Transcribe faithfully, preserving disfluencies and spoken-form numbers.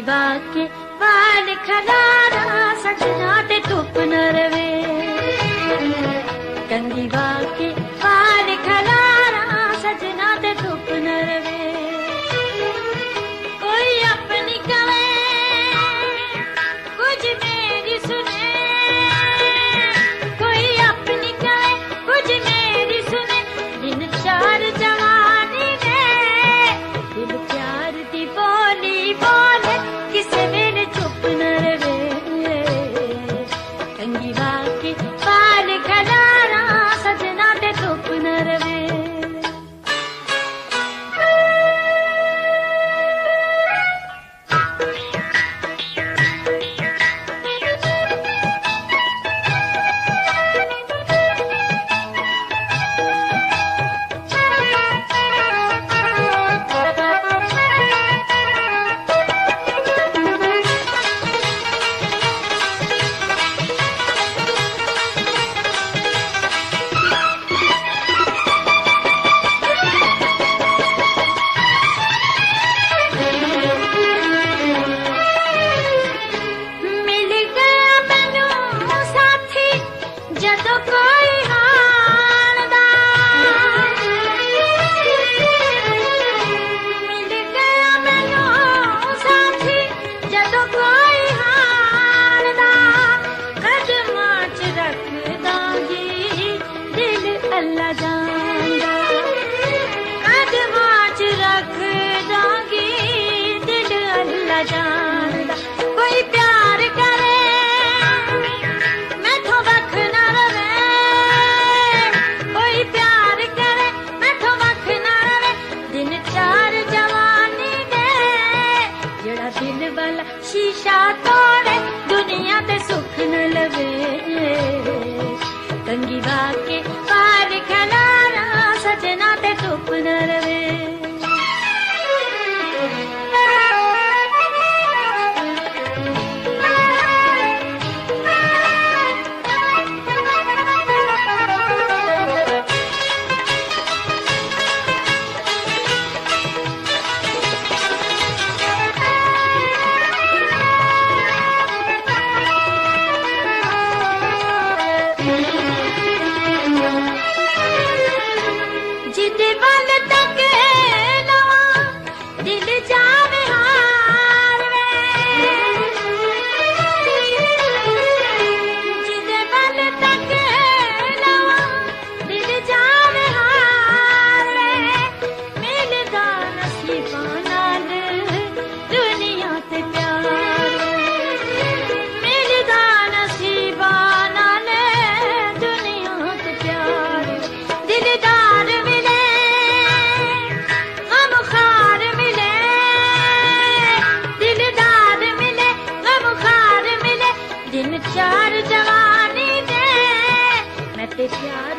वाके वाल खलारा सजना ते धुप न रवे। कंगी वाके वाल खलारा सजना ते धुप न रवे। कोई अपनी कवे कुछ मेरी सुने, कोई अपनी कवे कुछ मेरी सुने। दिन चार जवानी ने दिल प्यार दी बोली बोले किसे वेले चुप न रवे। कंगी वाके वाल खलारा सजना ते धुप न रवे। अल्लाह जानदा कदमां च रख दांगी दिल अल्लाह जानदा। कोई प्यार करे मैथों वख न रवे, कोई प्यार करे मैथों वख न रवे। दिन चार जवानी दे जेड़ा दिल वाला शीशा तोड़े दुनिया ते सुख न लवे। कंगी वाके वाल खलारा सजना ते धुप न रवे। जिदे बल तक लवा दिल जावे हार वे, जिदे बल तक लवा दिल जावे हार वे। मिलदा नसीबां नाल दुनिया ते प्यार, मिलदा नसीबां नाल दुनिया ते प्यार। दिलदार दिन चार जवानी दे मैं ते प्यार